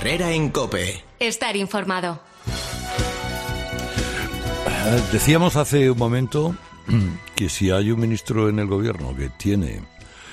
Herrera en COPE. Estar informado. Decíamos hace un momento que si hay un ministro en el gobierno que tiene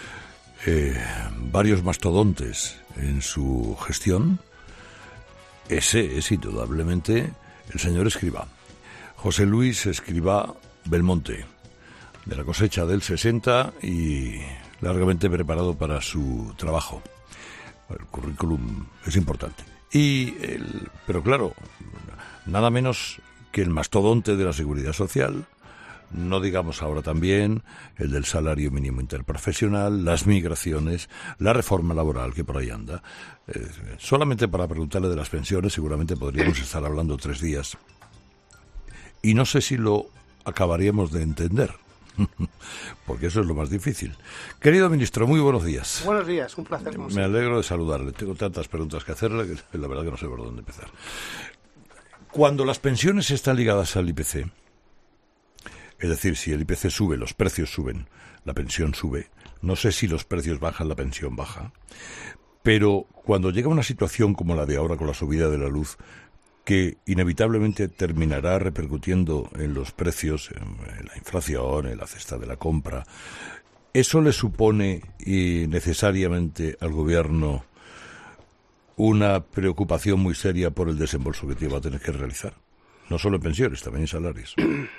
varios mastodontes en su gestión, ese es indudablemente el señor Escrivá. José Luis Escrivá Belmonte, de la cosecha del 60 y largamente preparado para su trabajo. El currículum es importante. Pero claro, nada menos que el mastodonte de la seguridad social, no digamos ahora también el del salario mínimo interprofesional, las migraciones, la reforma laboral que por ahí anda. Solamente para preguntarle de las pensiones seguramente podríamos estar hablando 3 días. Y no sé si lo acabaríamos de entender, porque eso es lo más difícil. Querido ministro, muy buenos días. Buenos días, un placer. Me alegro de saludarle. Tengo tantas preguntas que hacerle que la verdad que no sé por dónde empezar. Cuando las pensiones están ligadas al IPC, es decir, si el IPC sube, los precios suben, la pensión sube, no sé si los precios bajan, la pensión baja, pero cuando llega una situación como la de ahora con la subida de la luz, que inevitablemente terminará repercutiendo en los precios, en la inflación, en la cesta de la compra, ¿eso le supone necesariamente al gobierno una preocupación muy seria por el desembolso que va a tener que realizar? No solo en pensiones, también en salarios.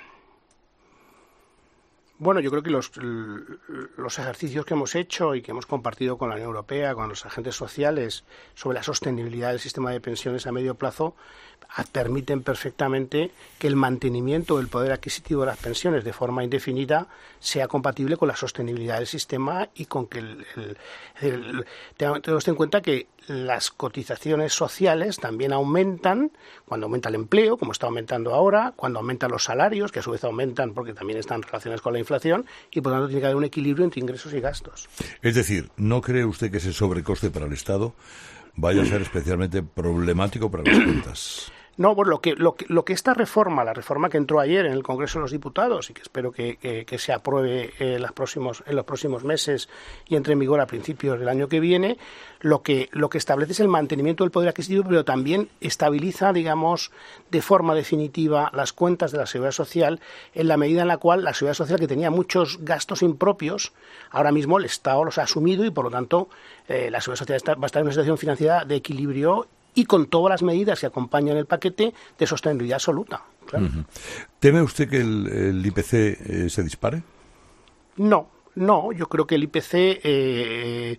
Bueno, yo creo que los ejercicios que hemos hecho y que hemos compartido con la Unión Europea, con los agentes sociales, sobre la sostenibilidad del sistema de pensiones a medio plazo, permiten perfectamente que el mantenimiento del poder adquisitivo de las pensiones de forma indefinida sea compatible con la sostenibilidad del sistema y con que tenemos en cuenta que las cotizaciones sociales también aumentan cuando aumenta el empleo, como está aumentando ahora, cuando aumentan los salarios, que a su vez aumentan porque también están relacionados con la inflación, y por lo tanto tiene que haber un equilibrio entre ingresos y gastos. Es decir, ¿no cree usted que ese sobrecoste para el Estado vaya a ser especialmente problemático para las cuentas? No, bueno, lo que esta reforma, la reforma que entró ayer en el Congreso de los Diputados y que espero que se apruebe en los próximos meses y entre en vigor a principios del año que viene, lo que establece es el mantenimiento del poder adquisitivo, pero también estabiliza, digamos, de forma definitiva las cuentas de la Seguridad Social, en la medida en la cual la Seguridad Social, que tenía muchos gastos impropios, ahora mismo el Estado los ha asumido y por lo tanto la Seguridad Social va a estar en una situación financiera de equilibrio y con todas las medidas que acompañan el paquete de sostenibilidad absoluta. Claro. Uh-huh. ¿Teme usted que el IPC se dispare? No, yo creo que el IPC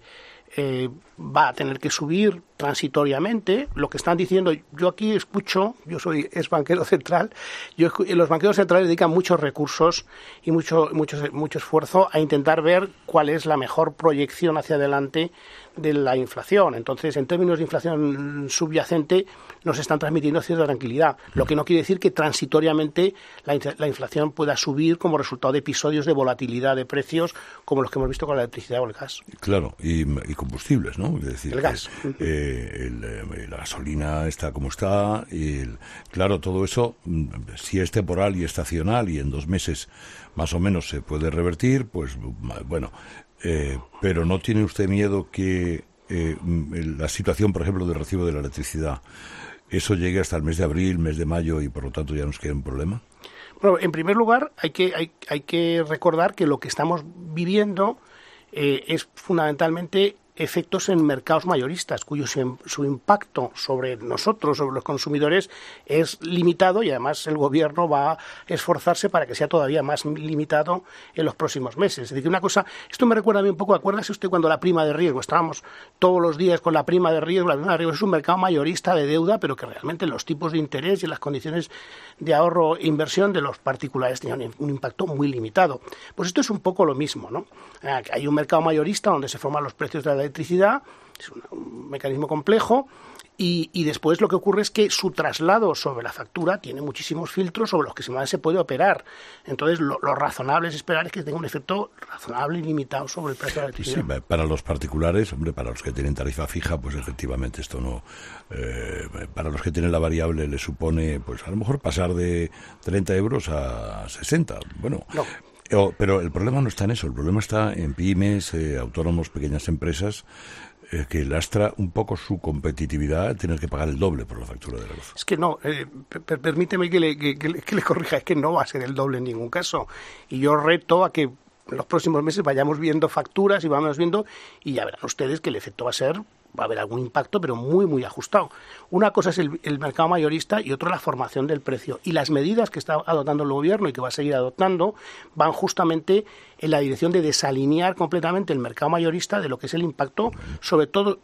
va a tener que subir transitoriamente. Lo que están diciendo, yo aquí escucho, yo soy banquero central, los banqueros centrales dedican muchos recursos y mucho esfuerzo a intentar ver cuál es la mejor proyección hacia adelante de la inflación. Entonces, en términos de inflación subyacente, nos están transmitiendo cierta tranquilidad, lo que no quiere decir que transitoriamente la inflación pueda subir como resultado de episodios de volatilidad de precios como los que hemos visto con la electricidad o el gas. Claro, y combustibles, ¿no? Es decir, el gas. La gasolina está como está, y claro, todo eso, si es temporal y estacional y en 2 meses más o menos se puede revertir, pues bueno, pero ¿no tiene usted miedo que la situación, por ejemplo, del recibo de la electricidad, eso llegue hasta el mes de abril, mes de mayo y por lo tanto ya nos quede un problema? Bueno, en primer lugar, hay que recordar que lo que estamos viviendo es fundamentalmente efectos en mercados mayoristas, su impacto sobre nosotros, sobre los consumidores, es limitado y además el gobierno va a esforzarse para que sea todavía más limitado en los próximos meses. Es decir, una cosa, esto me recuerda a mí un poco, acuérdese usted cuando la prima de riesgo, estábamos todos los días con la prima de riesgo, la prima de riesgo es un mercado mayorista de deuda, pero que realmente los tipos de interés y las condiciones de ahorro e inversión de los particulares tenían un impacto muy limitado. Pues esto es un poco lo mismo, ¿no? Hay un mercado mayorista donde se forman los precios de la electricidad, es un mecanismo complejo, y después lo que ocurre es que su traslado sobre la factura tiene muchísimos filtros sobre los que se puede operar. Entonces lo razonable es esperar es que tenga un efecto razonable y limitado sobre el precio de la electricidad. Sí, para los particulares, hombre, para los que tienen tarifa fija, pues efectivamente esto no... para los que tienen la variable les supone, pues a lo mejor pasar de 30 euros a 60. Bueno... No. Pero el problema no está en eso, el problema está en pymes, autónomos, pequeñas empresas, que lastra un poco su competitividad tener que pagar el doble por la factura de la luz. Es que no, permíteme que le corrija, es que no va a ser el doble en ningún caso. Y yo reto a que en los próximos meses vayamos viendo facturas y vamos viendo, y ya verán ustedes que el efecto va a haber algún impacto, pero muy, muy ajustado. Una cosa es el mercado mayorista y otra la formación del precio. Y las medidas que está adoptando el gobierno y que va a seguir adoptando van justamente en la dirección de desalinear completamente el mercado mayorista de lo que es el impacto, sobre todo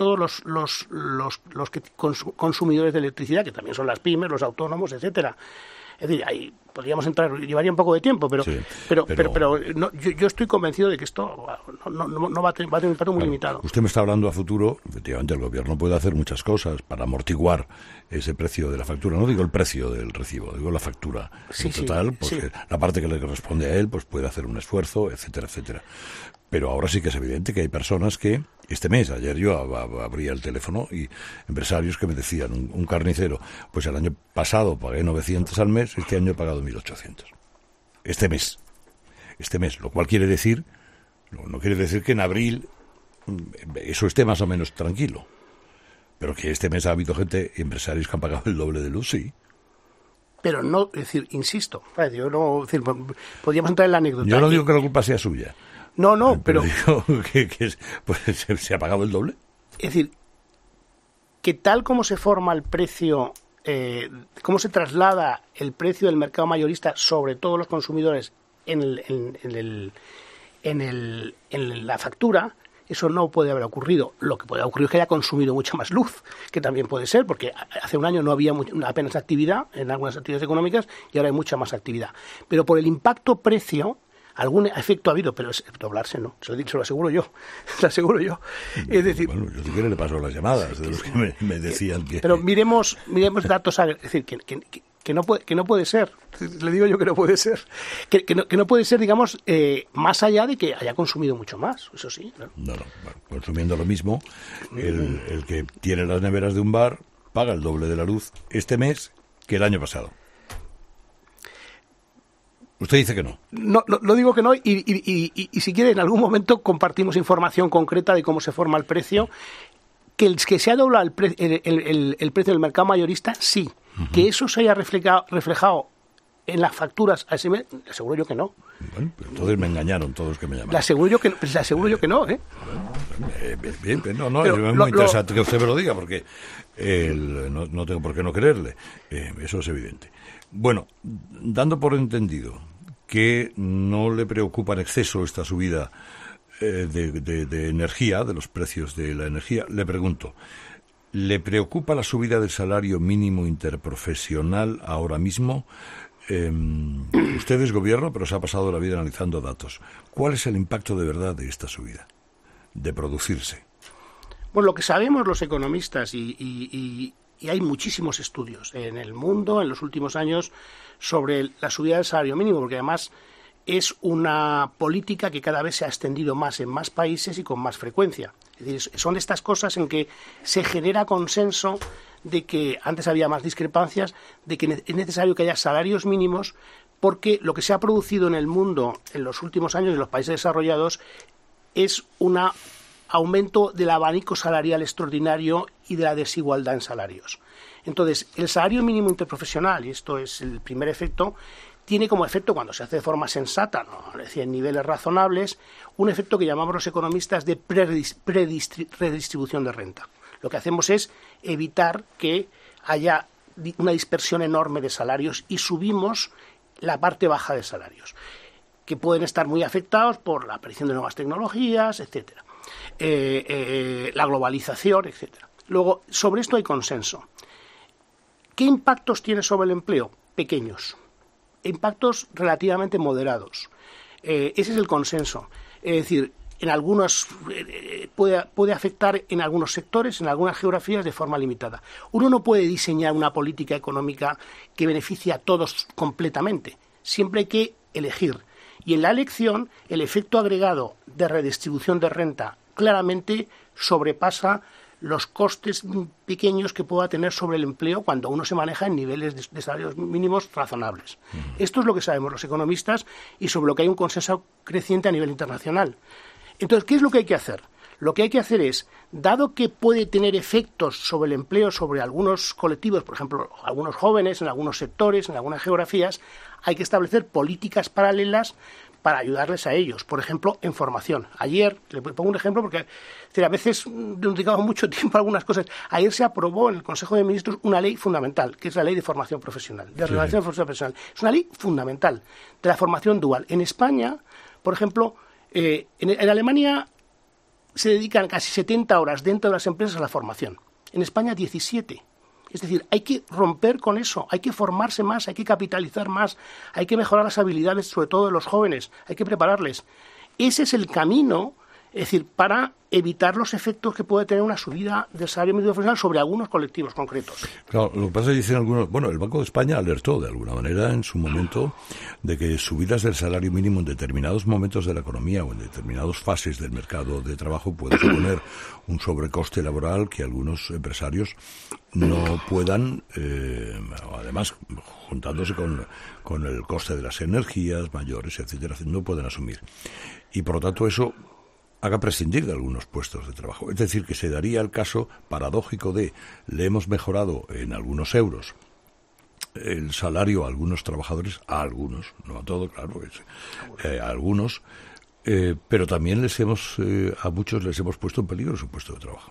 los consumidores de electricidad, que también son las pymes, los autónomos, etcétera. Es decir, ahí podríamos entrar, llevaría un poco de tiempo, pero no, yo estoy convencido de que esto no va a tener un impacto muy limitado. Usted me está hablando a futuro. Efectivamente, el gobierno puede hacer muchas cosas para amortiguar ese precio de la factura. No digo el precio del recibo, digo la factura en total, porque la parte que le corresponde a él pues puede hacer un esfuerzo, etcétera, etcétera. Pero ahora sí que es evidente que hay personas que ayer yo abría el teléfono y empresarios que me decían, un carnicero, pues el año pasado pagué 900 al mes, este año he pagado 1.800. Este mes, lo cual quiere decir, no quiere decir que en abril eso esté más o menos tranquilo, pero que este mes ha habido empresarios que han pagado el doble de luz, sí. Pero no, es decir, insisto, podríamos entrar en la anécdota. Yo no digo que la culpa sea suya. No, pero digo que pues, se ha pagado el doble. Es decir, que tal como se forma el precio, cómo se traslada el precio del mercado mayorista sobre todos los consumidores en la factura, eso no puede haber ocurrido. Lo que puede haber ocurrido es que haya consumido mucha más luz, que también puede ser, porque hace un año no había apenas actividad en algunas actividades económicas y ahora hay mucha más actividad. Pero por el impacto precio, algún efecto ha habido, pero doblarse no, se lo aseguro yo. Es decir, bueno, yo si quiere le paso las llamadas de los que me decían que... Pero miremos datos, es decir, que no puede ser, le digo yo que no puede ser, que no puede ser, digamos, más allá de que haya consumido mucho más, eso sí. No, consumiendo lo mismo, el que tiene las neveras de un bar paga el doble de la luz este mes que el año pasado. Usted dice que no. No digo que no, y si quiere, en algún momento compartimos información concreta de cómo se forma el precio. Que se ha doblado el precio del mercado mayorista, sí. Uh-huh. Que eso se haya reflejado en las facturas a ese mes, le aseguro yo que no. Bueno, pero entonces me engañaron todos los que me llamaron. Le aseguro yo que no, ¿eh? Bien, no, es muy interesante que usted me lo diga, porque no tengo por qué no creerle. Eso es evidente. Bueno, dando por entendido que no le preocupa en exceso esta subida de energía, de los precios de la energía, le pregunto, ¿le preocupa la subida del salario mínimo interprofesional ahora mismo? Usted es gobierno, pero se ha pasado la vida analizando datos. ¿Cuál es el impacto de verdad de esta subida, de producirse? Bueno, lo que sabemos los economistas y hay muchísimos estudios en el mundo en los últimos años sobre la subida del salario mínimo, porque además es una política que cada vez se ha extendido más en más países y con más frecuencia. Es decir, son estas cosas en que se genera consenso de que antes había más discrepancias, de que es necesario que haya salarios mínimos, porque lo que se ha producido en el mundo en los últimos años en los países desarrollados es un aumento del abanico salarial extraordinario y de la desigualdad en salarios. Entonces, el salario mínimo interprofesional, y esto es el primer efecto, tiene como efecto, cuando se hace de forma sensata, ¿no? Es decir, en niveles razonables, un efecto que llamamos los economistas de redistribución de renta. Lo que hacemos es evitar que haya una dispersión enorme de salarios y subimos la parte baja de salarios, que pueden estar muy afectados por la aparición de nuevas tecnologías, etcétera, la globalización, etcétera. Luego, sobre esto hay consenso. ¿Qué impactos tiene sobre el empleo? Pequeños. Impactos relativamente moderados. Ese es el consenso. Es decir, en algunos puede afectar en algunos sectores, en algunas geografías de forma limitada. Uno no puede diseñar una política económica que beneficie a todos completamente. Siempre hay que elegir. Y en la elección, el efecto agregado de redistribución de renta claramente sobrepasa los costes pequeños que pueda tener sobre el empleo cuando uno se maneja en niveles de salarios mínimos razonables. Esto es lo que sabemos los economistas y sobre lo que hay un consenso creciente a nivel internacional. Entonces, ¿qué es lo que hay que hacer? Lo que hay que hacer es, dado que puede tener efectos sobre el empleo, sobre algunos colectivos, por ejemplo, algunos jóvenes, en algunos sectores, en algunas geografías, hay que establecer políticas paralelas para ayudarles a ellos, por ejemplo, en formación. Ayer, le pongo un ejemplo porque a veces dedicamos mucho tiempo a algunas cosas. Ayer se aprobó en el Consejo de Ministros una ley fundamental, que es la Ley de Formación Profesional, de Regulación de Formación Profesional. Es una ley fundamental de la formación dual. En España, por ejemplo, en Alemania se dedican casi 70 horas dentro de las empresas a la formación. En España, 17. Es decir, hay que romper con eso, hay que formarse más, hay que capitalizar más, hay que mejorar las habilidades, sobre todo de los jóvenes, hay que prepararles. Ese es el camino, es decir, para evitar los efectos que puede tener una subida del salario mínimo profesional sobre algunos colectivos concretos. Claro, lo que pasa es que dicen algunos, bueno, el Banco de España alertó de alguna manera en su momento de que subidas del salario mínimo en determinados momentos de la economía o en determinadas fases del mercado de trabajo puede suponer un sobrecoste laboral que algunos empresarios no puedan, además juntándose con el coste de las energías mayores, etcétera, no pueden asumir. Y por lo tanto eso haga prescindir de algunos puestos de trabajo. Es decir, que se daría el caso paradójico de le hemos mejorado en algunos euros el salario a algunos trabajadores, a algunos, no a todos, claro, a algunos, pero también a muchos les hemos puesto en peligro su puesto de trabajo.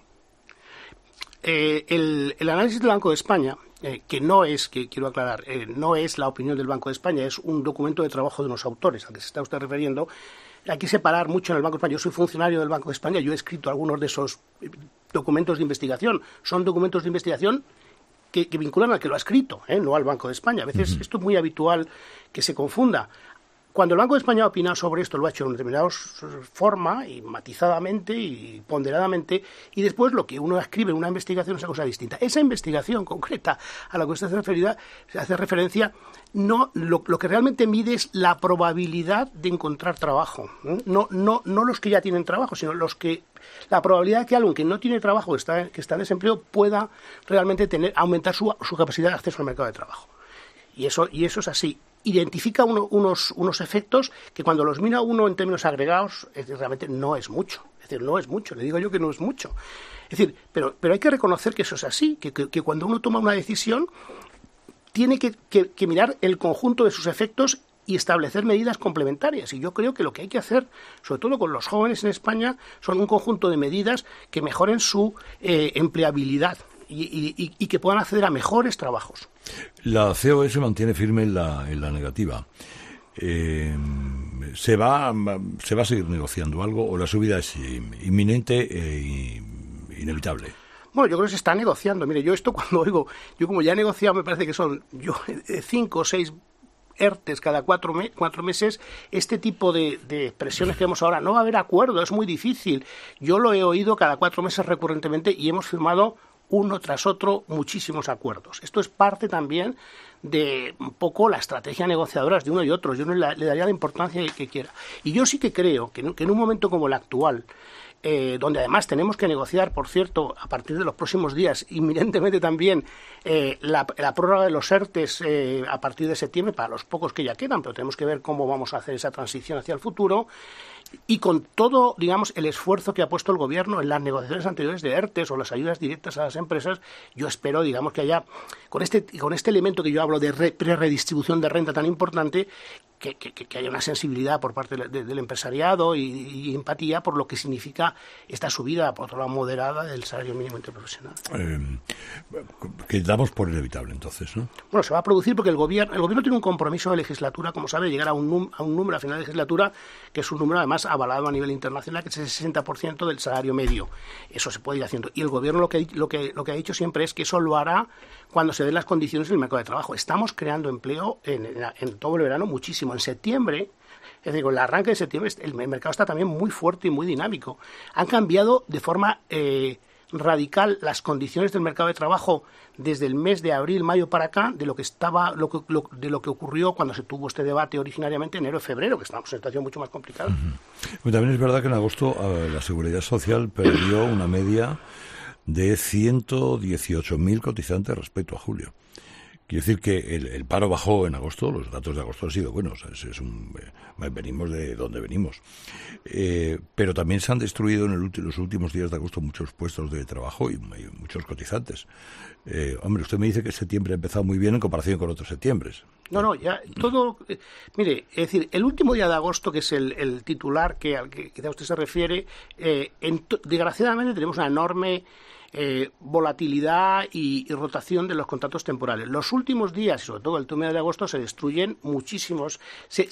El análisis del Banco de España, que no es, que quiero aclarar, no es la opinión del Banco de España, es un documento de trabajo de unos autores al que se está usted refiriendo. Hay que separar mucho en el Banco de España. Yo soy funcionario del Banco de España, yo he escrito algunos de esos documentos de investigación. Son documentos de investigación que vinculan al que lo ha escrito, no al Banco de España. A veces esto es muy habitual que se confunda. Cuando el Banco de España ha opinado sobre esto, lo ha hecho de una determinada forma, y matizadamente y ponderadamente, y después lo que uno escribe en una investigación es una cosa distinta. Esa investigación concreta a la que usted hace referencia, no, lo que realmente mide es la probabilidad de encontrar trabajo. No los que ya tienen trabajo, sino la probabilidad de que alguien que no tiene trabajo, que está en desempleo, pueda realmente aumentar su capacidad de acceso al mercado de trabajo. Y eso es así. Identifica unos efectos que cuando los mira uno en términos agregados, realmente no es mucho. Es decir, no es mucho, le digo yo que no es mucho. Es decir, pero hay que reconocer que eso es así, que cuando uno toma una decisión, tiene que mirar el conjunto de sus efectos y establecer medidas complementarias. Y yo creo que lo que hay que hacer, sobre todo con los jóvenes en España, son un conjunto de medidas que mejoren su empleabilidad. Y que puedan acceder a mejores trabajos. La COE mantiene firme en la negativa. ¿Se va a seguir negociando algo o la subida es inminente e inevitable? Bueno, yo creo que se está negociando. Mire, yo esto cuando oigo, yo como ya he negociado, me parece que son 5 o 6 ERTES cada 4 meses, este tipo de presiones que vemos ahora, no va a haber acuerdo, es muy difícil. Yo lo he oído cada 4 meses recurrentemente y hemos firmado uno tras otro muchísimos acuerdos. Esto es parte también de un poco la estrategia negociadora de uno y otro. Yo no le daría la importancia que quiera. Y yo sí que creo que en un momento como el actual, donde además tenemos que negociar, por cierto, a partir de los próximos días, inminentemente también, la prórroga de los ERTES a partir de septiembre, para los pocos que ya quedan, pero tenemos que ver cómo vamos a hacer esa transición hacia el futuro, y con todo, digamos, el esfuerzo que ha puesto el Gobierno en las negociaciones anteriores de ERTES o las ayudas directas a las empresas, yo espero, digamos, que haya, con este elemento que yo hablo de preredistribución de renta tan importante, que haya una sensibilidad por parte del empresariado y empatía por lo que significa esta subida, por otro lado, moderada del salario mínimo interprofesional. Que damos por inevitable, entonces, ¿no? Bueno, se va a producir porque el gobierno tiene un compromiso de legislatura, como sabe, llegar a un número a final de legislatura, que es un número además avalado a nivel internacional, que es el 60% del salario medio. Eso se puede ir haciendo. Y el gobierno lo que ha dicho siempre es que eso lo hará cuando se den las condiciones del mercado de trabajo. Estamos creando empleo en todo el verano muchísimo. En septiembre, es decir, con el arranque de septiembre, el mercado está también muy fuerte y muy dinámico. Han cambiado de forma radical las condiciones del mercado de trabajo desde el mes de abril, mayo para acá, de lo que ocurrió cuando se tuvo este debate originariamente en enero y febrero, que estamos en una situación mucho más complicada. Pues también es verdad que en agosto la Seguridad Social perdió una media de 118.000 cotizantes respecto a julio, Quiero decir que el paro bajó en agosto, los datos de agosto han sido buenos, venimos de donde venimos. Pero también se han destruido en los últimos días de agosto muchos puestos de trabajo y muchos cotizantes. Hombre, usted me dice que septiembre ha empezado muy bien en comparación con otros septiembres. No, ya todo... mire, es decir, el último día de agosto, que es el titular al que quizá usted se refiere, desgraciadamente tenemos una enorme volatilidad y rotación de los contratos temporales. Los últimos días, y sobre todo el último mes de agosto, se destruyen muchísimos, se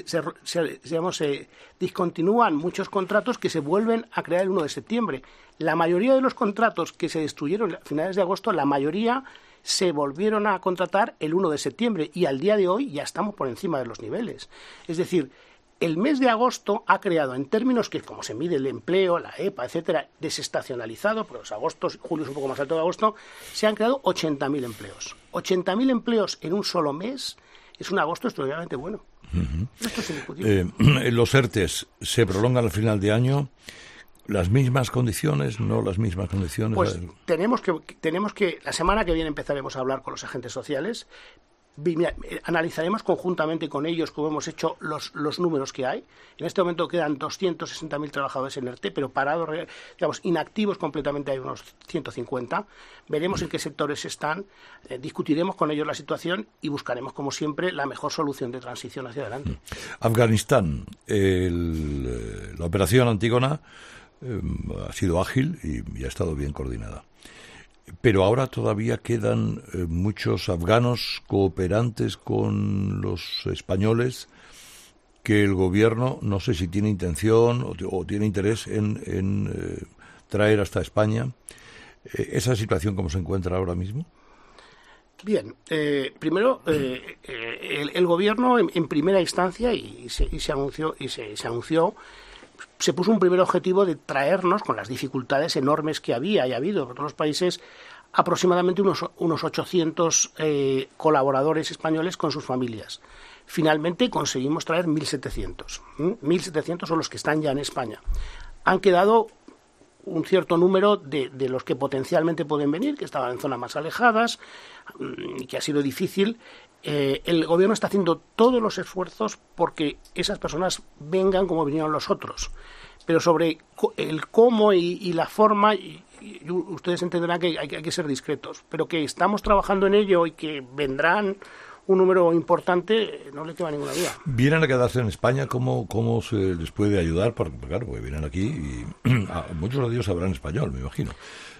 discontinúan muchos contratos que se vuelven a crear el 1 de septiembre. La mayoría de los contratos que se destruyeron a finales de agosto, la mayoría se volvieron a contratar el 1 de septiembre y al día de hoy ya estamos por encima de los niveles. Es decir, el mes de agosto ha creado, en términos que, como se mide el empleo, la EPA, etcétera, desestacionalizado, pero julio es un poco más alto de agosto, se han creado 80.000 empleos. 80.000 empleos en un solo mes es un agosto extraordinariamente bueno. Uh-huh. Esto es indiscutible. Los ERTEs se prolongan al final de año. ¿Las mismas condiciones? ¿No las mismas condiciones? Pues tenemos que la semana que viene empezaremos a hablar con los agentes sociales. Analizaremos conjuntamente con ellos, como hemos hecho, los números que hay. En este momento quedan 260.000 trabajadores en ERTE, pero parados, digamos, inactivos completamente hay unos 150. Veremos en qué sectores están, discutiremos con ellos la situación y buscaremos, como siempre, la mejor solución de transición hacia adelante. Afganistán, la operación Antígona ha sido ágil y ha estado bien coordinada. Pero ahora todavía quedan muchos afganos cooperantes con los españoles que el gobierno, no sé si tiene intención o tiene interés en traer hasta España. ¿Esa situación cómo se encuentra ahora mismo? Bien, primero el gobierno en primera instancia y se anunció se puso un primer objetivo de traernos, con las dificultades enormes que había y ha habido por todos los países, aproximadamente unos 800 colaboradores españoles con sus familias. Finalmente conseguimos traer 1.700. 1.700 son los que están ya en España. Han quedado un cierto número de los que potencialmente pueden venir, que estaban en zonas más alejadas y que ha sido difícil. El gobierno está haciendo todos los esfuerzos porque esas personas vengan como vinieron los otros. Pero sobre el cómo y la forma, ustedes entenderán que hay que ser discretos. Pero que estamos trabajando en ello y que vendrán un número importante, no le queda ninguna duda. ¿Vienen a quedarse en España? ¿Cómo se les puede ayudar? Porque, claro, porque vienen aquí y muchos de ellos hablan español, me imagino.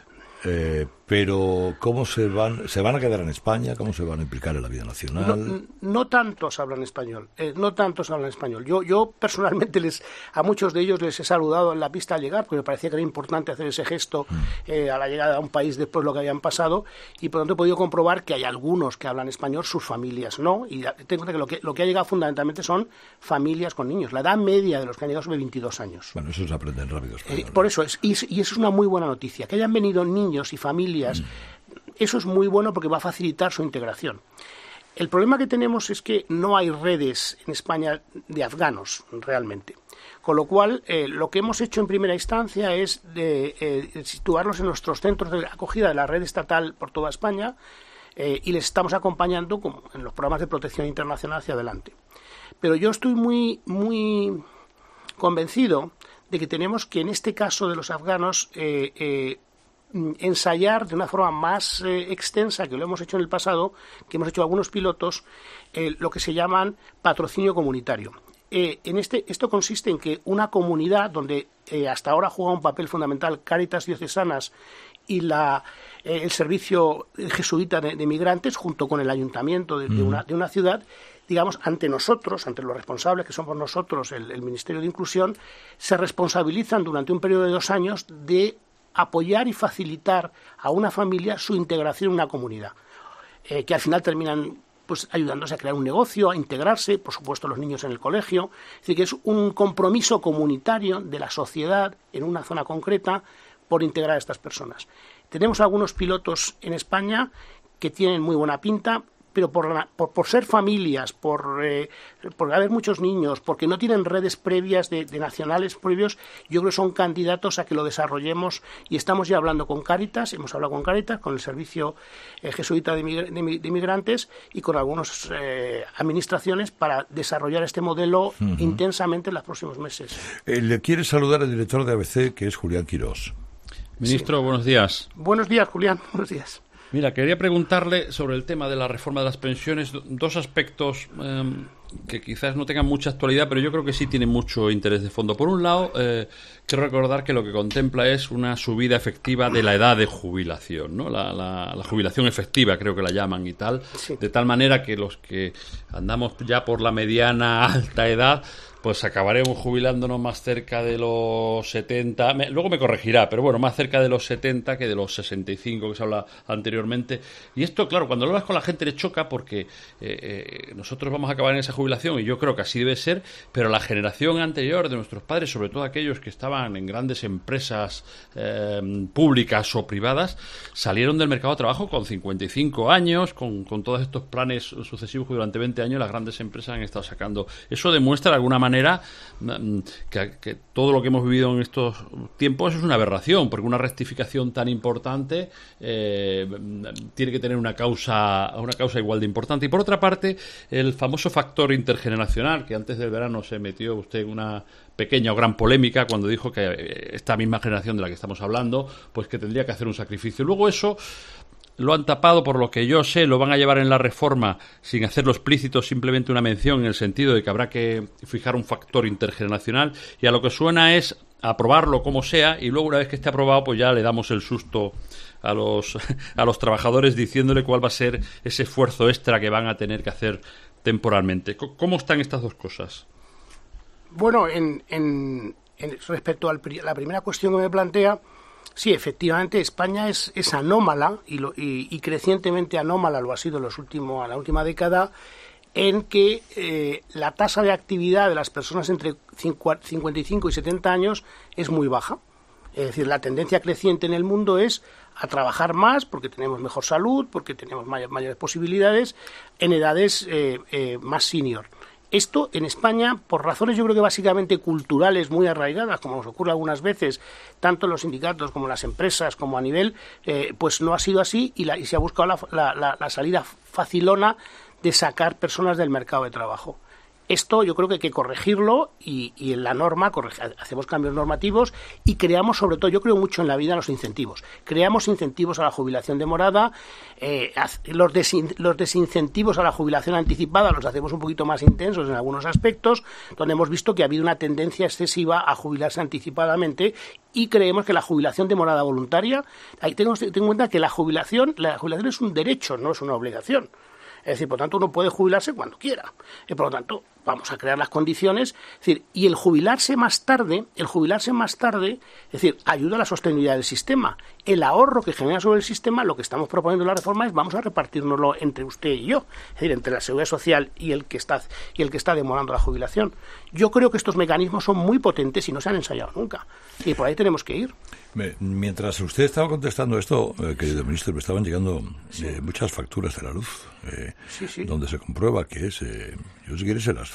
Pero ¿cómo se van a quedar en España? ¿Cómo se van a implicar en la vida nacional? No tantos hablan español. Yo personalmente a muchos de ellos les he saludado en la pista al llegar, porque me parecía que era importante hacer ese gesto a la llegada a un país después de lo que habían pasado, y por lo tanto he podido comprobar que hay algunos que hablan español, sus familias no, y tengo que lo que ha llegado fundamentalmente son familias con niños. La edad media de los que han llegado es de 22 años. Bueno, eso se aprenden rápido. Por eso y eso es una muy buena noticia, que hayan venido niños y familias. Eso es muy bueno porque va a facilitar su integración. El problema que tenemos es que no hay redes en España de afganos realmente, con lo cual lo que hemos hecho en primera instancia es situarlos en nuestros centros de acogida de la red estatal por toda España y les estamos acompañando como en los programas de protección internacional hacia adelante. Pero yo estoy muy, muy convencido de que tenemos que en este caso de los afganos ensayar de una forma más extensa que lo hemos hecho en el pasado, que hemos hecho algunos pilotos, lo que se llaman patrocinio comunitario. Esto consiste en que una comunidad donde hasta ahora juega un papel fundamental Cáritas Diocesanas y el servicio jesuita de migrantes, junto con el ayuntamiento de una ciudad, digamos, ante nosotros, ante los responsables que somos nosotros, el Ministerio de Inclusión, se responsabilizan durante un periodo de 2 años de apoyar y facilitar a una familia su integración en una comunidad, que al final terminan pues ayudándose a crear un negocio, a integrarse, por supuesto los niños en el colegio. Es decir, que es un compromiso comunitario de la sociedad en una zona concreta por integrar a estas personas. Tenemos algunos pilotos en España que tienen muy buena pinta, pero por ser familias, por haber muchos niños, porque no tienen redes previas de nacionales previos, yo creo que son candidatos a que lo desarrollemos, y estamos ya hablando con Cáritas, hemos hablado con Cáritas, con el Servicio Jesuita de Inmigrantes y con algunas administraciones para desarrollar este modelo intensamente en los próximos meses. Le quiere saludar el director de ABC, que es Julián Quirós. Ministro, sí. Buenos días. Buenos días, Julián. Buenos días. Mira, quería preguntarle sobre el tema de la reforma de las pensiones, dos aspectos que quizás no tengan mucha actualidad, pero yo creo que sí tienen mucho interés de fondo. Por un lado, quiero recordar que lo que contempla es una subida efectiva de la edad de jubilación, ¿no? La jubilación efectiva, creo que la llaman y tal, sí. De tal manera que los que andamos ya por la mediana alta edad, pues acabaremos jubilándonos más cerca de los 70, luego me corregirá, pero bueno, más cerca de los 70 que de los 65 que se habla anteriormente. Y esto, claro, cuando lo hablas con la gente le choca porque nosotros vamos a acabar en esa jubilación, y yo creo que así debe ser, pero la generación anterior de nuestros padres, sobre todo aquellos que estaban en grandes empresas públicas o privadas, salieron del mercado de trabajo con 55 años, con todos estos planes sucesivos que durante 20 años las grandes empresas han estado sacando. Eso demuestra de alguna manera que todo lo que hemos vivido en estos tiempos es una aberración, porque una rectificación tan importante tiene que tener una causa igual de importante. Y por otra parte, el famoso factor intergeneracional, que antes del verano se metió usted en una pequeña o gran polémica cuando dijo que esta misma generación de la que estamos hablando, pues que tendría que hacer un sacrificio. Luego eso lo han tapado, por lo que yo sé, lo van a llevar en la reforma sin hacerlo explícito, simplemente una mención en el sentido de que habrá que fijar un factor intergeneracional, y a lo que suena es aprobarlo como sea, y luego una vez que esté aprobado pues ya le damos el susto a los trabajadores diciéndole cuál va a ser ese esfuerzo extra que van a tener que hacer temporalmente. ¿Cómo están estas dos cosas? Bueno, respecto a la primera cuestión que me plantea, sí, efectivamente, España es anómala y crecientemente anómala lo ha sido en la última década, en que la tasa de actividad de las personas entre 55 y 70 años es muy baja. Es decir, la tendencia creciente en el mundo es a trabajar más porque tenemos mejor salud, porque tenemos mayores posibilidades en edades más senior. Esto en España, por razones yo creo que básicamente culturales muy arraigadas, como nos ocurre algunas veces, tanto en los sindicatos como en las empresas, como a nivel, pues no ha sido así, y se ha buscado la salida facilona de sacar personas del mercado de trabajo. Esto yo creo que hay que corregirlo y en la norma hacemos cambios normativos y creamos, sobre todo, yo creo mucho en la vida, los incentivos. Creamos incentivos a la jubilación demorada, los desincentivos a la jubilación anticipada los hacemos un poquito más intensos en algunos aspectos, donde hemos visto que ha habido una tendencia excesiva a jubilarse anticipadamente, y creemos que la jubilación demorada voluntaria, ahí tengo en cuenta que la jubilación es un derecho, no es una obligación. Es decir, por lo tanto, uno puede jubilarse cuando quiera. Por lo tanto, vamos a crear las condiciones. Es decir, y el jubilarse más tarde, es decir, ayuda a la sostenibilidad del sistema. El ahorro que genera sobre el sistema, lo que estamos proponiendo en la reforma es vamos a repartirnoslo entre usted y yo. Es decir, entre la Seguridad Social y el que está demorando la jubilación. Yo creo que estos mecanismos son muy potentes y no se han ensayado nunca. Y por ahí tenemos que ir. Mientras usted estaba contestando esto, querido ministro, me estaban llegando muchas facturas de la luz, donde se comprueba que yo si quieres se las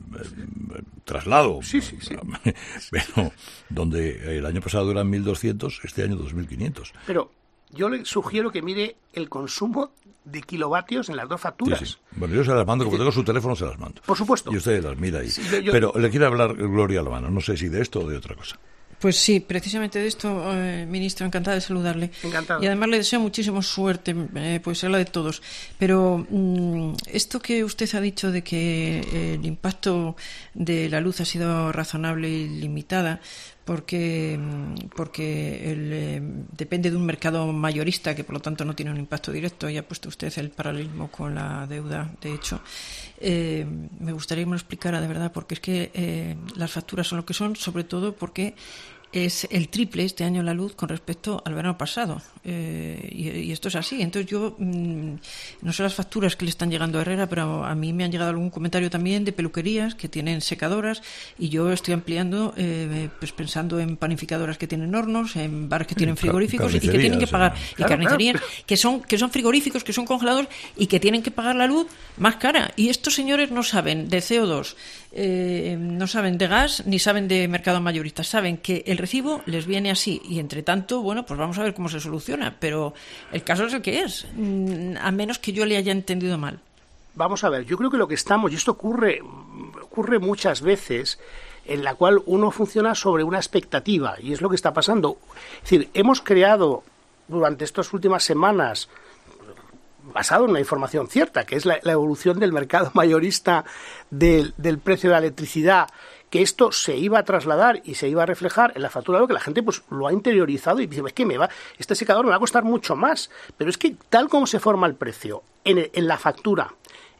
traslado, pero donde el año pasado eran 1.200, este año 2.500. Pero yo le sugiero que mire el consumo de kilovatios en las dos facturas. Sí. Bueno, yo se las mando, como tengo su teléfono, se las mando. Por supuesto. Y usted las mira ahí. Sí, pero le quiere hablar Gloria Albano, no sé si de esto o de otra cosa. Pues sí, precisamente de esto, ministro, encantada de saludarle. Encantado. Y además le deseo muchísima suerte, pues habla de todos. Pero esto que usted ha dicho de que el impacto de la luz ha sido razonable y limitada, porque depende de un mercado mayorista que por lo tanto no tiene un impacto directo, y ha puesto usted el paralelismo con la deuda, de hecho. Me gustaría que me lo explicara de verdad, porque es que las facturas son lo que son, sobre todo porque es el triple este año la luz con respecto al verano pasado. Y esto es así. Entonces yo no sé las facturas que le están llegando a Herrera, pero a mí me han llegado algún comentario también de peluquerías que tienen secadoras, y yo estoy ampliando pues pensando en panificadoras que tienen hornos, en bares que tienen frigoríficos y que tienen que pagar, y carnicerías que son frigoríficos, que son congelados y que tienen que pagar la luz más cara. Y estos señores no saben de CO2, no saben de gas, ni saben de mercado mayorista. Saben que el recibo les viene así, y entre tanto, bueno, pues vamos a ver cómo se soluciona, pero el caso es el que es, a menos que yo le haya entendido mal. Vamos a ver, yo creo que lo que estamos, y esto ocurre muchas veces, en la cual uno funciona sobre una expectativa, y es lo que está pasando. Es decir, hemos creado durante estas últimas semanas, basado en una información cierta, que es la evolución del mercado mayorista del precio de la electricidad, que esto se iba a trasladar y se iba a reflejar en la factura, que la gente pues lo ha interiorizado y dice, es que este secador me va a costar mucho más, pero es que tal como se forma el precio en la factura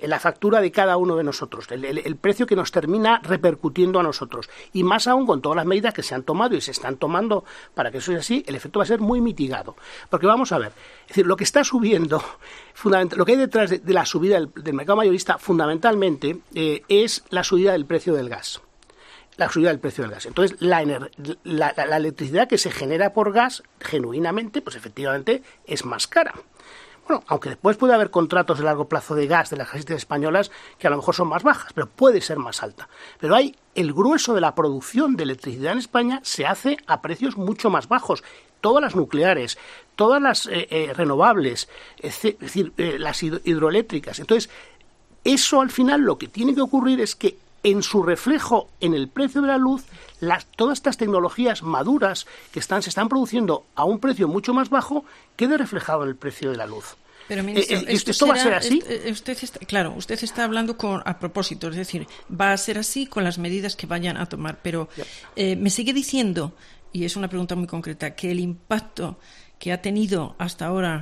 de cada uno de nosotros, el precio que nos termina repercutiendo a nosotros, y más aún con todas las medidas que se han tomado y se están tomando para que eso sea así, el efecto va a ser muy mitigado. Porque vamos a ver, es decir, lo que está subiendo, lo que hay detrás de la subida del mercado mayorista fundamentalmente es la subida del precio del gas. La subida del precio del gas. Entonces, la electricidad que se genera por gas, genuinamente, pues efectivamente es más cara. Bueno, aunque después puede haber contratos de largo plazo de gas de las gasistas españolas que a lo mejor son más bajas, pero puede ser más alta. Pero el grueso de la producción de electricidad en España se hace a precios mucho más bajos. Todas las nucleares, todas las renovables, es decir, las hidroeléctricas. Entonces, eso al final lo que tiene que ocurrir es que en su reflejo en el precio de la luz, todas estas tecnologías maduras que se están produciendo a un precio mucho más bajo, quede reflejado en el precio de la luz. Pero, ministro, ¿esto va a ser así? Usted está hablando a propósito, es decir, va a ser así con las medidas que vayan a tomar, pero me sigue diciendo, y es una pregunta muy concreta, que el impacto que ha tenido hasta ahora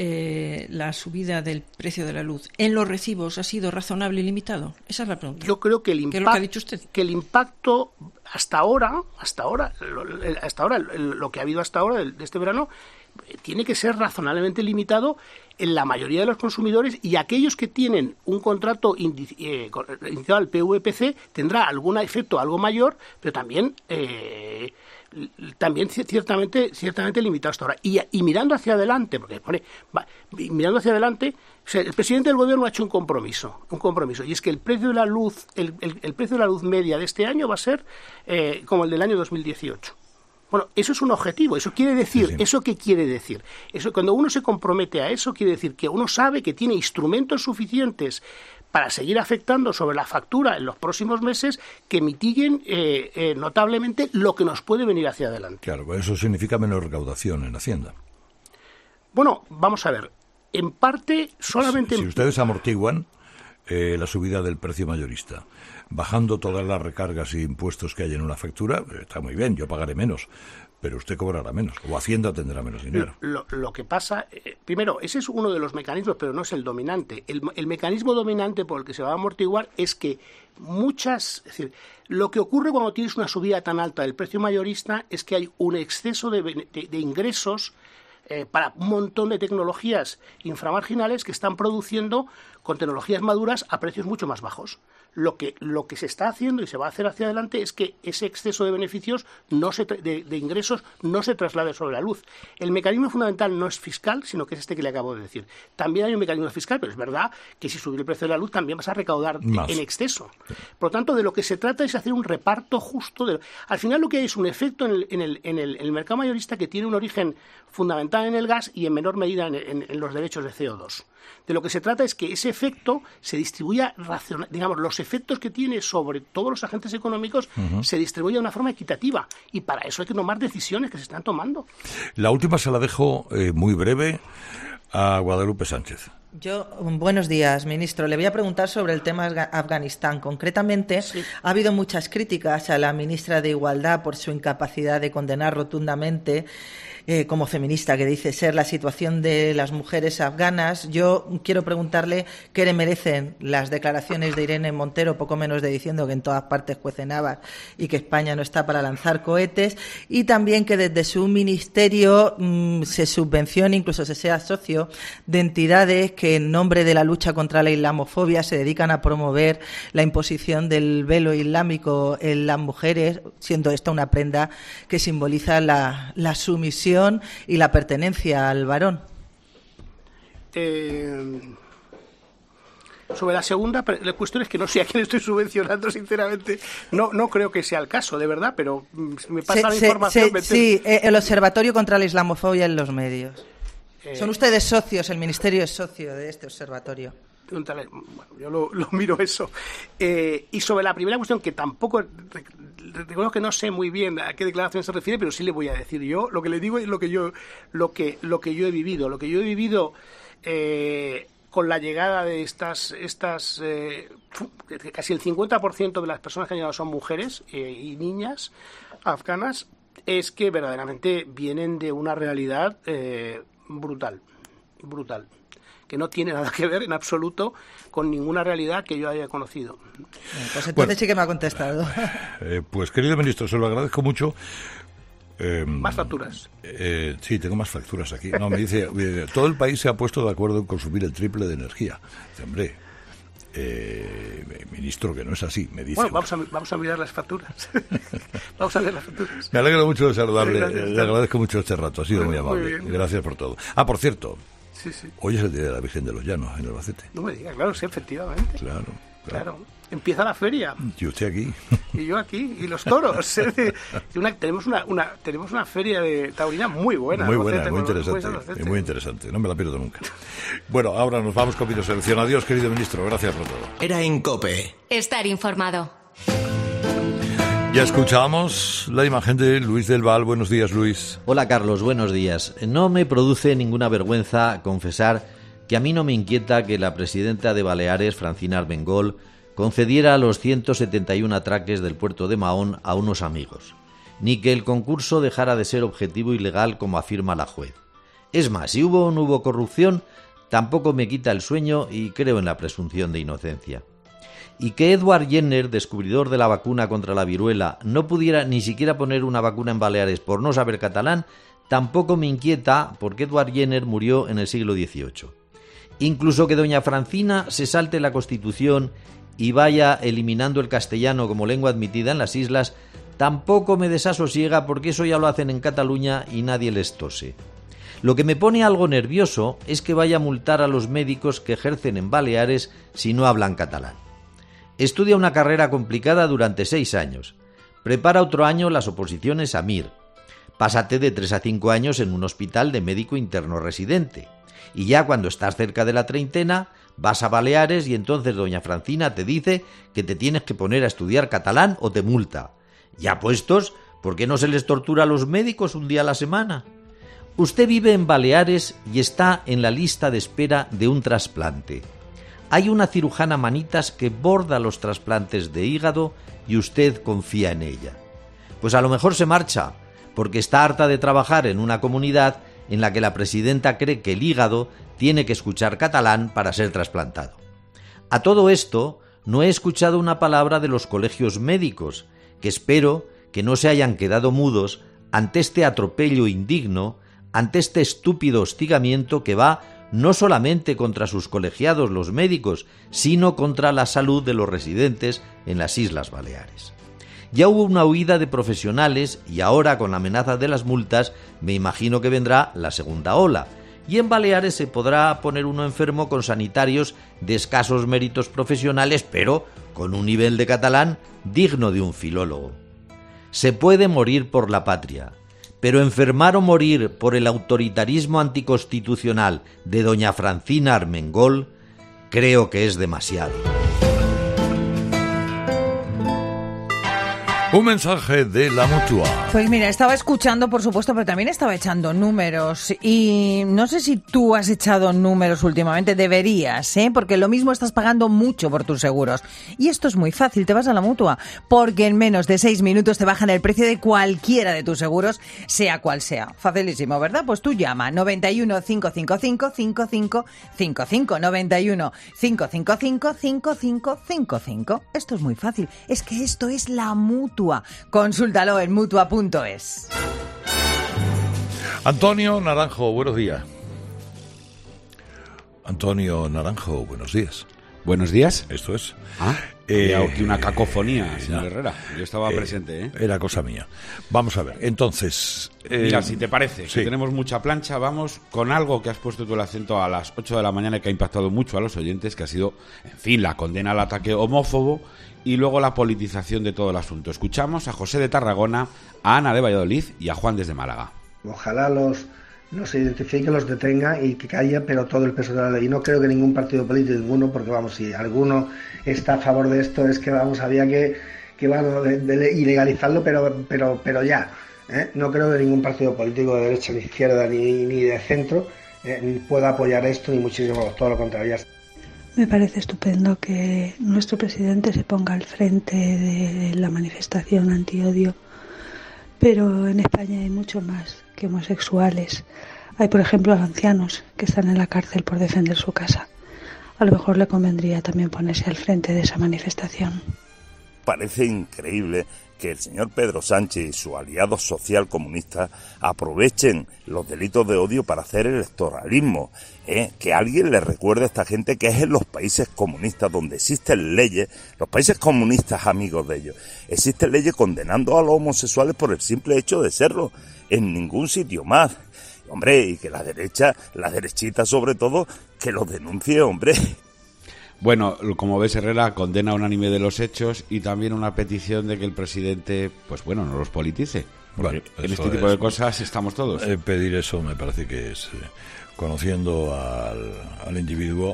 la subida del precio de la luz en los recibos ha sido razonable y limitado. Esa es la pregunta. Yo creo que ¿Qué es lo que ha dicho usted? Que el impacto hasta ahora lo que ha habido hasta ahora de este verano tiene que ser razonablemente limitado en la mayoría de los consumidores, y aquellos que tienen un contrato iniciado al PVPC tendrá algún efecto algo mayor, pero también ciertamente limitado hasta ahora. Y mirando hacia adelante, mirando hacia adelante, o sea, el presidente del gobierno ha hecho un compromiso, y es que el precio de la luz, el precio de la luz media de este año va a ser como el del año 2018. Bueno, eso es un objetivo. Eso quiere decir, ¿eso qué quiere decir? Eso, cuando uno se compromete a eso, quiere decir que uno sabe que tiene instrumentos suficientes para seguir afectando sobre la factura en los próximos meses que mitiguen notablemente lo que nos puede venir hacia adelante. Claro, eso significa menos recaudación en Hacienda. Bueno, vamos a ver. En parte, solamente... Si ustedes amortiguan la subida del precio mayorista, bajando todas las recargas e impuestos que hay en una factura, está muy bien, yo pagaré menos, pero usted cobrará menos, o Hacienda tendrá menos dinero. Lo que pasa, primero, ese es uno de los mecanismos, pero no es el dominante. El mecanismo dominante por el que se va a amortiguar es que es decir, lo que ocurre cuando tienes una subida tan alta del precio mayorista es que hay un exceso de ingresos para un montón de tecnologías inframarginales que están produciendo con tecnologías maduras a precios mucho más bajos. Lo que se está haciendo y se va a hacer hacia adelante es que ese exceso de beneficios, de ingresos, no se traslade sobre la luz. El mecanismo fundamental no es fiscal, sino que es este que le acabo de decir. También hay un mecanismo fiscal, pero es verdad que si sube el precio de la luz también vas a recaudar en exceso. Por lo tanto, de lo que se trata es hacer un reparto justo. Al final lo que hay es un efecto en el mercado mayorista que tiene un origen fundamental en el gas y en menor medida en los derechos de CO2. De lo que se trata es que ese efecto se distribuya los efectos que tiene sobre todos los agentes económicos se distribuya de una forma equitativa, y para eso hay que tomar decisiones que se están tomando. La última se la dejo muy breve a Guadalupe Sánchez. Buenos días, ministro. Le voy a preguntar sobre el tema Afganistán. Concretamente, sí. Ha habido muchas críticas a la ministra de Igualdad por su incapacidad de condenar rotundamente como feminista que dice ser, la situación de las mujeres afganas. Yo quiero preguntarle qué le merecen las declaraciones de Irene Montero, poco menos de diciendo que en todas partes cuecen habas y que España no está para lanzar cohetes, y también que desde su ministerio se subvencione, incluso se sea socio de entidades que en nombre de la lucha contra la islamofobia se dedican a promover la imposición del velo islámico en las mujeres, siendo esta una prenda que simboliza la sumisión y la pertenencia al varón. Sobre la segunda, la cuestión es que no sé a quién estoy subvencionando, sinceramente. No creo que sea el caso, de verdad, pero me pasa la información. Sí, el Observatorio contra la Islamofobia en los medios. Son ustedes socios, el Ministerio es socio de este observatorio. Bueno, yo lo miro eso. Y sobre la primera cuestión, que tampoco reconozco que no sé muy bien a qué declaración se refiere, pero sí le voy a decir yo. Lo que le digo es lo que yo he vivido. Lo que yo he vivido con la llegada de estas casi el 50% de las personas que han llegado son mujeres y niñas afganas, es que verdaderamente vienen de una realidad brutal, que no tiene nada que ver en absoluto con ninguna realidad que yo haya conocido. Pues entonces sí que me ha contestado. Pues, querido ministro, se lo agradezco mucho. Más facturas. Sí, tengo más facturas aquí. No, me dice, todo el país se ha puesto de acuerdo en consumir el triple de energía. Dice, hombre, ministro, que no es así, me dice. Bueno, vamos a mirar las facturas. Vamos a ver las facturas. Me alegro mucho de saludarle. Gracias. Le agradezco mucho este rato, ha sido muy amable. Muy Gracias por todo. Ah, por cierto, sí. Hoy es el Día de la Virgen de los Llanos, en Albacete. No me digas, claro, sí, efectivamente. Claro. Empieza la feria. Y usted aquí. Y yo aquí, y los toros. Tenemos una feria de taurina muy buena. Muy buena, muy interesante. Muy interesante, no me la pierdo nunca. Bueno, ahora nos vamos con videoselección. Adiós, querido ministro, gracias por todo. Era en COPE. Estar informado. Ya escuchamos la imagen de Luis del Val. Buenos días, Luis. Hola, Carlos, buenos días. No me produce ninguna vergüenza confesar que a mí no me inquieta que la presidenta de Baleares, Francina Armengol, concediera los 171 atraques del puerto de Mahón a unos amigos, ni que el concurso dejara de ser objetivo y legal como afirma la juez. Es más, si hubo o no hubo corrupción, tampoco me quita el sueño y creo en la presunción de inocencia. Y que Edward Jenner, descubridor de la vacuna contra la viruela, no pudiera ni siquiera poner una vacuna en Baleares por no saber catalán, tampoco me inquieta porque Edward Jenner murió en el siglo XVIII. Incluso que doña Francina se salte la Constitución y vaya eliminando el castellano como lengua admitida en las islas, tampoco me desasosiega porque eso ya lo hacen en Cataluña y nadie les tose. Lo que me pone algo nervioso es que vaya a multar a los médicos que ejercen en Baleares si no hablan catalán. Estudia una carrera complicada durante 6 años. Prepara otro año las oposiciones a MIR. Pásate de 3 a 5 años en un hospital de médico interno residente. Y ya cuando estás cerca de la treintena, vas a Baleares y entonces doña Francina te dice que te tienes que poner a estudiar catalán o te multa. Ya puestos, ¿por qué no se les tortura a los médicos un día a la semana? Usted vive en Baleares y está en la lista de espera de un trasplante. Hay una cirujana Manitas que borda los trasplantes de hígado y usted confía en ella. Pues a lo mejor se marcha, porque está harta de trabajar en una comunidad en la que la presidenta cree que el hígado tiene que escuchar catalán para ser trasplantado. A todo esto, no he escuchado una palabra de los colegios médicos, que espero que no se hayan quedado mudos ante este atropello indigno, ante este estúpido hostigamiento que va no solamente contra sus colegiados los médicos, sino contra la salud de los residentes en las Islas Baleares. Ya hubo una huida de profesionales y ahora, con la amenaza de las multas, me imagino que vendrá la segunda ola. Y en Baleares se podrá poner uno enfermo con sanitarios de escasos méritos profesionales, pero con un nivel de catalán digno de un filólogo. Se puede morir por la patria, pero enfermar o morir por el autoritarismo anticonstitucional de doña Francina Armengol creo que es demasiado. Un mensaje de la Mutua. Pues mira, estaba escuchando, por supuesto, pero también estaba echando números. Y no sé si tú has echado números últimamente. Deberías, ¿eh? Porque lo mismo estás pagando mucho por tus seguros. Y esto es muy fácil, te vas a la Mutua. Porque en menos de 6 minutos te bajan el precio de cualquiera de tus seguros, sea cual sea. Facilísimo, ¿verdad? Pues tú llama 91 555 5555. 91 555 5555. Esto es muy fácil. Es que esto es la Mutua. Consúltalo en mutua.es. Antonio Naranjo, buenos días. Antonio Naranjo, buenos días. Buenos días. Esto es. Aquí una cacofonía, señor Herrera. Yo estaba presente, ¿eh? Era cosa mía. Vamos a ver, entonces... Mira, si te parece, sí. que tenemos mucha plancha, vamos con algo que has puesto tú el acento a las 8 de la mañana y que ha impactado mucho a los oyentes, que ha sido, en fin, la condena al ataque homófobo y luego la politización de todo el asunto. Escuchamos a José de Tarragona, a Ana de Valladolid y a Juan desde Málaga. Ojalá los identifique, los detenga y que caiga, pero todo el peso de la ley. Y no creo que ningún partido político, ninguno, porque vamos, si alguno está a favor de esto, es que vamos, había que de ilegalizarlo, pero ya. No creo que ningún partido político de derecha, ni izquierda, ni de centro pueda apoyar esto, ni muchísimo, todo lo contrario. Me parece estupendo que nuestro presidente se ponga al frente de la manifestación antiodio, pero en España hay mucho más que homosexuales. Hay, por ejemplo, ancianos que están en la cárcel por defender su casa. A lo mejor le convendría también ponerse al frente de esa manifestación. Parece increíble que el señor Pedro Sánchez y su aliado social comunista aprovechen los delitos de odio para hacer electoralismo. Que alguien le recuerde a esta gente que es en los países comunistas donde existen leyes, los países comunistas amigos de ellos, existen leyes condenando a los homosexuales por el simple hecho de serlo, en ningún sitio más. Hombre, y que la derechita sobre todo, que los denuncie, hombre. Bueno, como ves, Herrera condena unánime de los hechos y también una petición de que el presidente, pues bueno, no los politice. Porque en este tipo de cosas estamos todos. Pedir eso me parece que es, conociendo al individuo,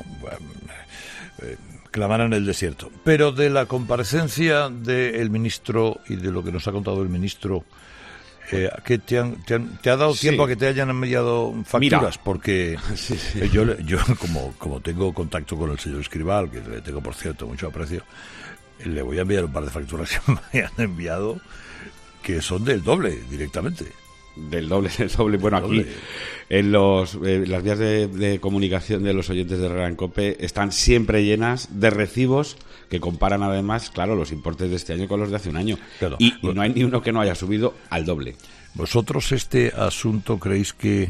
clamar en el desierto. Pero de la comparecencia del ministro y de lo que nos ha contado el ministro, que te ha dado tiempo a que te hayan enviado facturas. Mira, porque sí. Yo como tengo contacto con el señor Escribal, que le tengo, por cierto, mucho aprecio, le voy a enviar un par de facturas que me han enviado que son del doble directamente. Del doble. Bueno, aquí en las vías de comunicación de los oyentes de Herrera en COPE están siempre llenas de recibos que comparan además, claro, los importes de este año con los de hace un año. Claro. Y no hay ni uno que no haya subido al doble. ¿Vosotros este asunto creéis que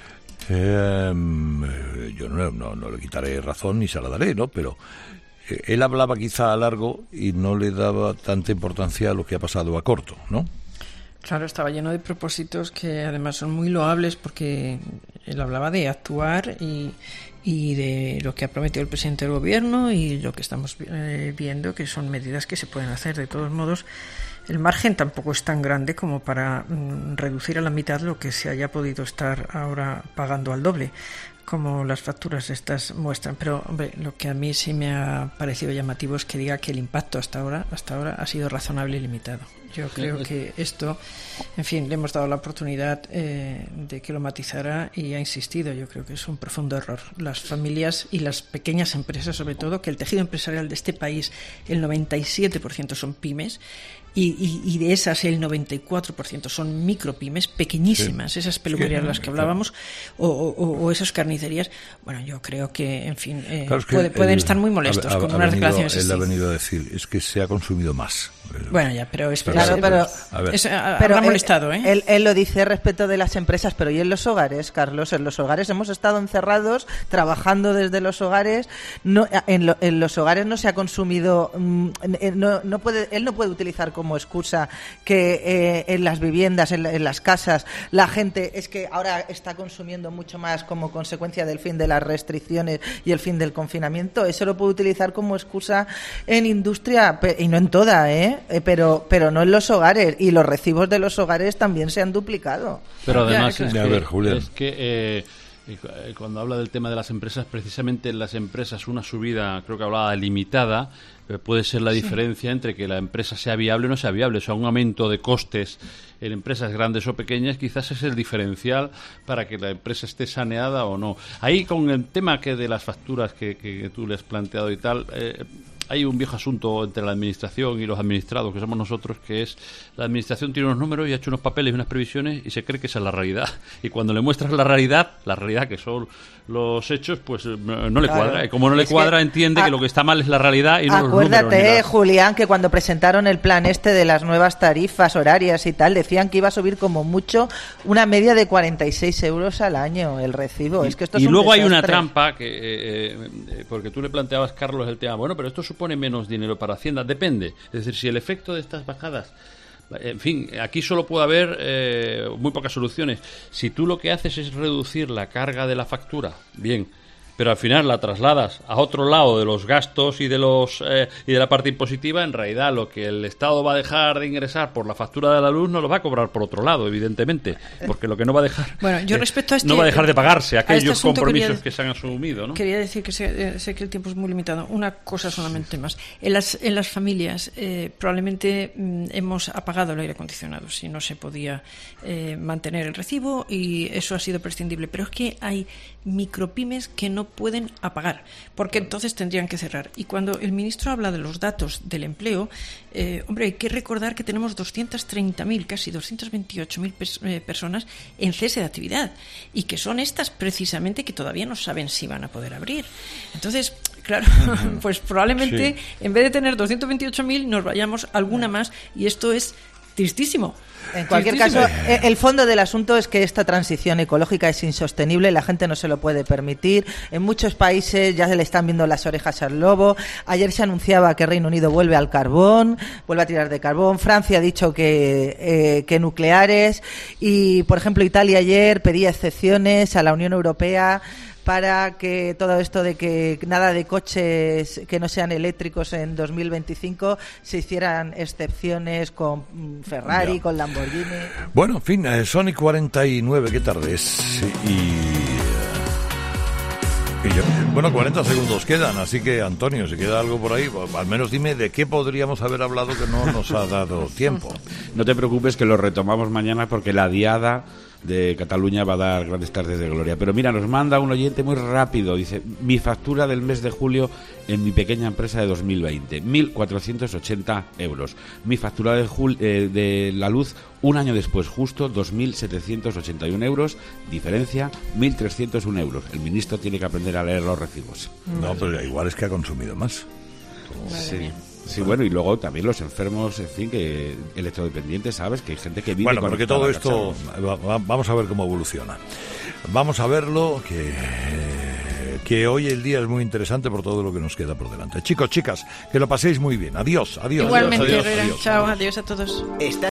yo no le quitaré razón ni se la daré, ¿no? Pero él hablaba quizá a largo y no le daba tanta importancia a lo que ha pasado a corto, ¿no? Claro, estaba lleno de propósitos que además son muy loables, porque él hablaba de actuar y de lo que ha prometido el presidente del gobierno y lo que estamos viendo, que son medidas que se pueden hacer. De todos modos, el margen tampoco es tan grande como para reducir a la mitad lo que se haya podido estar ahora pagando al doble, como las facturas estas muestran. Pero, hombre, lo que a mí sí me ha parecido llamativo es que diga que el impacto hasta ahora ha sido razonable y limitado. Yo creo que esto, en fin, le hemos dado la oportunidad de que lo matizara y ha insistido. Yo creo que es un profundo error. Las familias y las pequeñas empresas, sobre todo, que el tejido empresarial de este país, el 97% son pymes, y de esas el 94% son micropymes, pequeñísimas, esas peluquerías de las que hablábamos, o esas carnicerías. Bueno, yo creo que, en fin, pueden estar muy molestos con unas declaraciones así. Él ha venido a decir, es que se ha consumido más. Bueno, ya, pero es claro, pero habrá molestado, ¿eh? Él lo dice respecto de las empresas, pero ¿y en los hogares, Carlos? En los hogares hemos estado encerrados, trabajando desde los hogares. En los hogares no se ha consumido. Él no puede utilizar como excusa que en las viviendas, en las casas, la gente es que ahora está consumiendo mucho más como consecuencia del fin de las restricciones y el fin del confinamiento. Eso lo puede utilizar como excusa en industria, y no en toda, pero no en los hogares, y los recibos de los hogares también se han duplicado. Pero además es que Cuando habla del tema de las empresas, precisamente en las empresas una subida, creo que hablaba limitada, puede ser la diferencia entre que la empresa sea viable o no sea viable. O sea, un aumento de costes en empresas grandes o pequeñas quizás es el diferencial para que la empresa esté saneada o no. Ahí con el tema que de las facturas que tú le has planteado y tal, hay un viejo asunto entre la administración y los administrados, que somos nosotros, que es la administración tiene unos números y ha hecho unos papeles y unas previsiones y se cree que esa es la realidad. Y cuando le muestras la realidad que son los hechos, pues no le cuadra. Y como no le cuadra, entiende que lo que está mal es la realidad y no los números. Acuérdate, Julián, que cuando presentaron el plan de las nuevas tarifas horarias y tal, decían que iba a subir como mucho una media de 46 euros al año el recibo. Es que esto es un luego desastre. Hay una trampa, porque tú le planteabas, Carlos, el tema, bueno, pero esto supone menos dinero para Hacienda. Depende. Es decir, si el efecto de estas bajadas... En fin, aquí solo puede haber muy pocas soluciones. Si tú lo que haces es reducir la carga de la factura, bien, pero al final la trasladas a otro lado de los gastos y de la parte impositiva, en realidad lo que el Estado va a dejar de ingresar por la factura de la luz no lo va a cobrar por otro lado, evidentemente, porque lo que no va a dejar respecto a no va a dejar de pagarse aquellos compromisos que se han asumido, ¿no? Quería decir que sé que el tiempo es muy limitado. Una cosa solamente más. En las familias probablemente hemos apagado el aire acondicionado si no se podía mantener el recibo, y eso ha sido prescindible. Pero es que hay micropymes que no pueden apagar, porque entonces tendrían que cerrar. Y cuando el ministro habla de los datos del empleo, hombre, hay que recordar que tenemos 230.000, casi 228.000 personas en cese de actividad, y que son estas precisamente que todavía no saben si van a poder abrir. Entonces, claro, pues probablemente en vez de tener 228.000 nos vayamos alguna más, y esto es tristísimo. En cualquier caso, el fondo del asunto es que esta transición ecológica es insostenible, la gente no se lo puede permitir. En muchos países ya se le están viendo las orejas al lobo. Ayer se anunciaba que Reino Unido vuelve al carbón, vuelve a tirar de carbón. Francia ha dicho que nucleares. Y, por ejemplo, Italia ayer pedía excepciones a la Unión Europea para que todo esto de que nada de coches que no sean eléctricos en 2025, se hicieran excepciones con Ferrari, con Lamborghini. Bueno, en fin, son y 49, qué tarde es. Bueno, 40 segundos quedan, así que, Antonio, si queda algo por ahí, al menos dime de qué podríamos haber hablado que no nos ha dado tiempo. No te preocupes, que lo retomamos mañana, porque la diada de Cataluña va a dar grandes tardes de gloria. Pero mira, nos manda un oyente muy rápido, dice: mi factura del mes de julio en mi pequeña empresa de 2020, 1.480 euros. Mi factura de la luz un año después, justo, 2.781 euros, diferencia 1.301 euros. El ministro tiene que aprender a leer los recibos. No, pero igual es que ha consumido más. Sí. Sí, bueno, y luego también los enfermos, en fin, que electrodependientes, ¿sabes? Que hay gente que vive... Bueno, porque todo esto, vamos a ver cómo evoluciona. Vamos a verlo, que hoy el día es muy interesante por todo lo que nos queda por delante. Chicos, chicas, que lo paséis muy bien. Adiós, adiós. Igualmente, adiós, Herrera. adiós, Chao, adiós. adiós a todos.